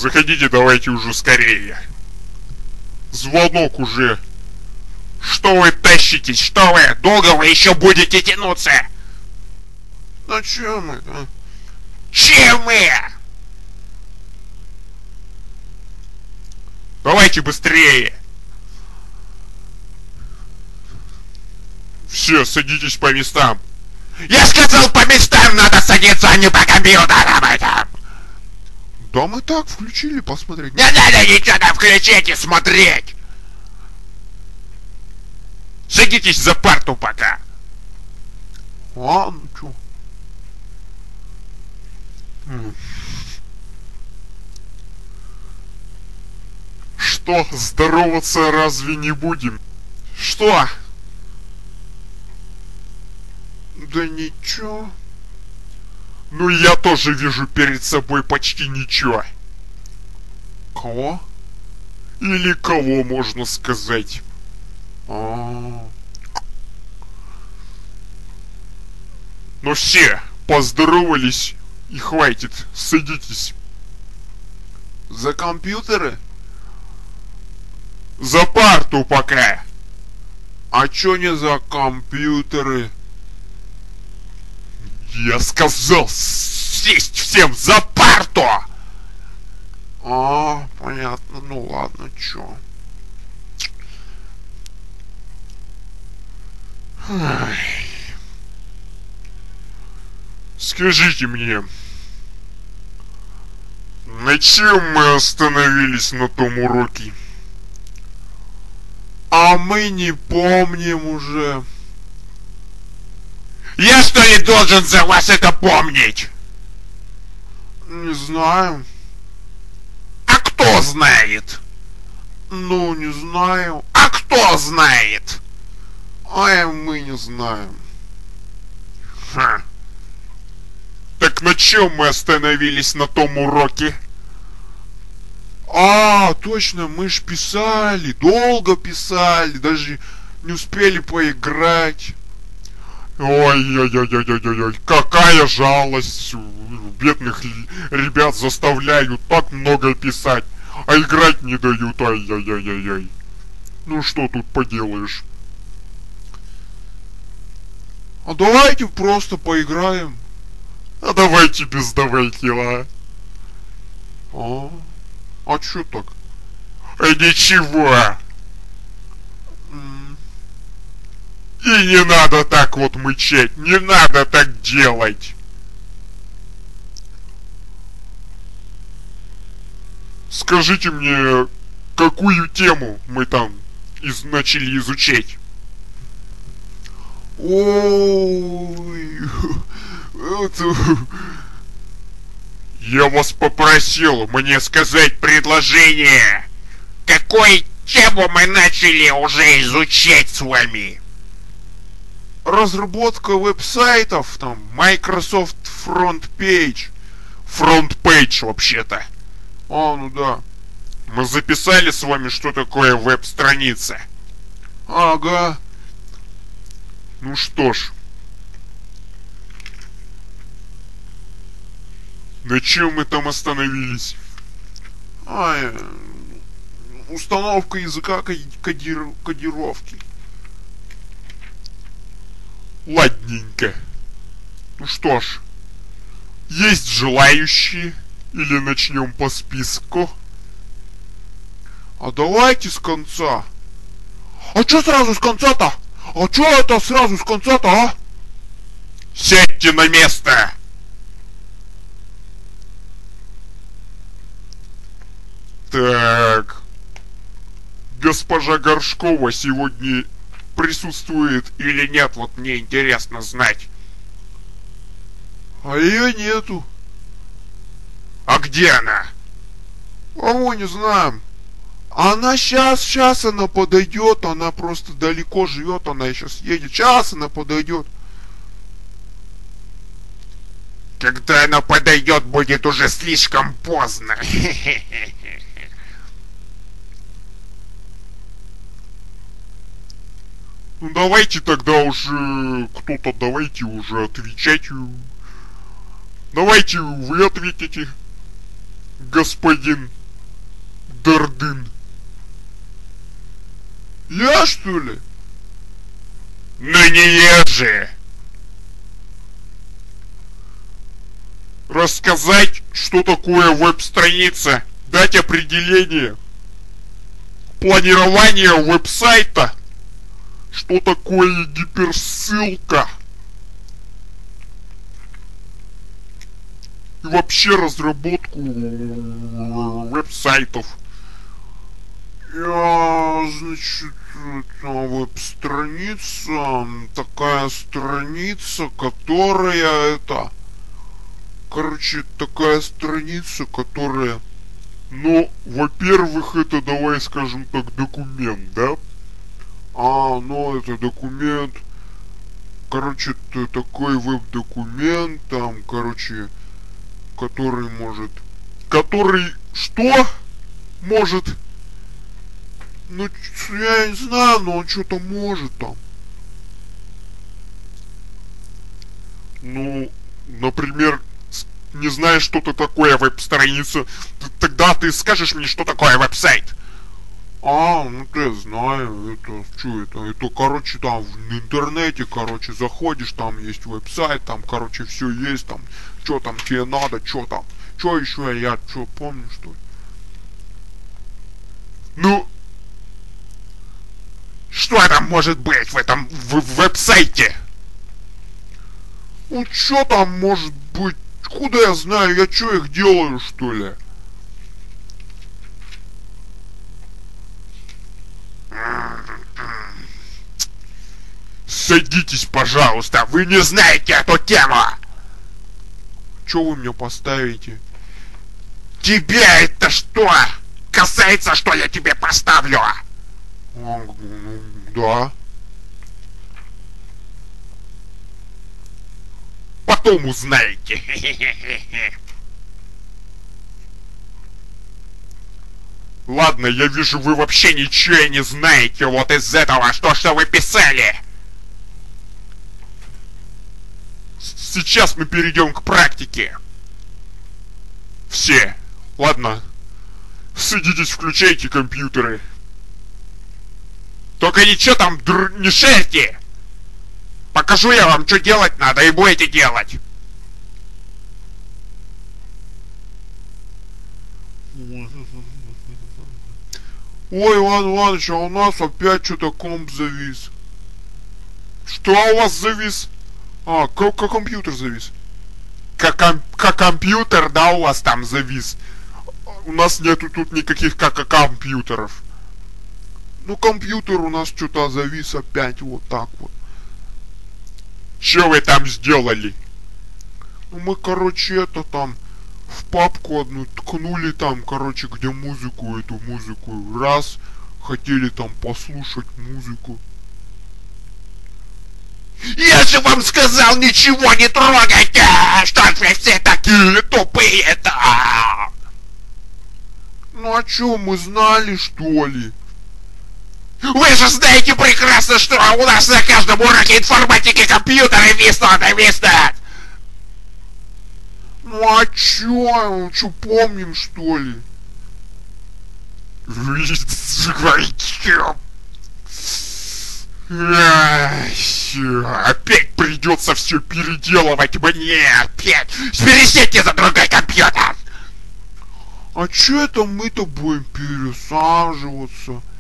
Заходите, давайте уже скорее. Звонок уже. Что вы тащитесь? Что вы? Долго вы еще будете тянуться? Ну чё мы, а? Чем мы? Давайте быстрее. Все, садитесь по местам. Я сказал, по местам надо садиться, а не по компьютерам этим. Да мы так включили посмотреть. Не надо ничего там включить и смотреть. Садитесь за парту пока. А, ну чё? Что, здороваться разве не будем? Что? Да ничего. Ну я тоже вижу перед собой почти ничего. Кого? Или кого, можно сказать. А, Ну все, поздоровались и хватит, садитесь. за компьютеры? За парту пока. А чё не за компьютеры? Я сказал сесть всем за парту. А, понятно, ну ладно, чё. Скажите мне, на чем мы остановились на том уроке? А мы не помним уже. Я что ли должен за вас это помнить? Не знаю. А кто знает? Ну, не знаю. А кто знает? А мы не знаем. Ха. Так на чем мы остановились на том уроке? А, точно, мы ж писали, долго писали, даже не успели поиграть. Ой-ой-ой-ой-ой-ой, какая жалость. Бедных ребят заставляют так много писать, а играть не дают. Ай-яй-яй-яй-яй. Ну что тут поделаешь? А давайте просто поиграем. А давайте без давайте, а? А чё так? А ничего. М, И не надо так вот мычать, не надо так делать. Скажите мне, какую тему мы там начали изучать? Ой, это... Я вас попросил мне сказать предложение. Какую тему мы начали уже изучать с вами? разработка веб-сайтов, там, Microsoft Front Page. Фронт-пейдж вообще-то. А, ну да. Мы записали с вами, что такое веб-страница. Ага. Ну что ж. На чем мы там остановились? Установка языка кодировки. Ладненько. Ну что ж. Есть желающие? Или начнем по списку? А давайте с конца. А чё сразу с конца-то? А чё это сразу с конца-то, а? Сядьте на место! Так. Госпожа Горшкова сегодня присутствует или нет? Вот мне интересно знать. А её нету. А где она? А мы не знаем. Она сейчас она подойдет, она просто далеко живет, она сейчас едет. Сейчас она подойдет. Когда она подойдет, будет уже слишком поздно. Ну давайте тогда уже кто-то давайте уже отвечать. Давайте вы ответите. господин Дардын? Я, что ли? Ну не я же! Рассказать, что такое веб-страница, дать определение, планирование веб-сайта, что такое гиперссылка и вообще разработку веб-сайтов. Значит, это веб-страница, такая страница, которая такая страница, которая... Ну, во-первых, это, давай скажем так, документ, да? Ну это документ. Это такой веб-документ, там, который может... Который что? Может? Ну, я не знаю, но он что-то может там. Ну, например, не знаешь, что это такое веб-страница, тогда ты скажешь мне, что такое веб-сайт. Ну ты знаю, это, там в интернете, заходишь, там есть веб-сайт, там, все есть, там, что там тебе надо, что там, что еще я, помню, что ли? Ну, что там может быть в этом веб-сайте? Ну, что там может быть? Куда я знаю, я что, их делаю, что ли? Садитесь, пожалуйста, вы не знаете эту тему. Че вы мне поставите? Тебя это что? Касается, что я тебе поставлю? Да. Потом узнаете. Ладно, я вижу, вы вообще ничего не знаете вот из этого, что вы писали. Сейчас мы перейдем к практике. Все. Ладно. Садитесь, включайте компьютеры. Только ничего там не шерьте. Покажу я вам, что делать надо, и будете делать. Ой, Иван Иванович, а у нас опять что-то комп завис. Что у вас завис? Как компьютер завис. Как компьютер, да, у вас там завис? У нас нету тут никаких компьютеров. Ну, компьютер у нас что-то завис опять вот так вот. Что вы там сделали? Ну, мы, там в папку одну ткнули там, где эту музыку, раз, хотели там послушать музыку. Я же вам сказал, ничего не трогайте! Что вы все такие тупые-то? Ну, а чё, мы знали, что ли? Вы же знаете прекрасно, что у нас на каждом уроке информатики компьютеры виснут. Ну, а чё, помним, что ли? Вы говорите... Опять придется все переделывать мне, опять. Пересядьте за другой компьютер. А чё это мы-то будем пересаживаться?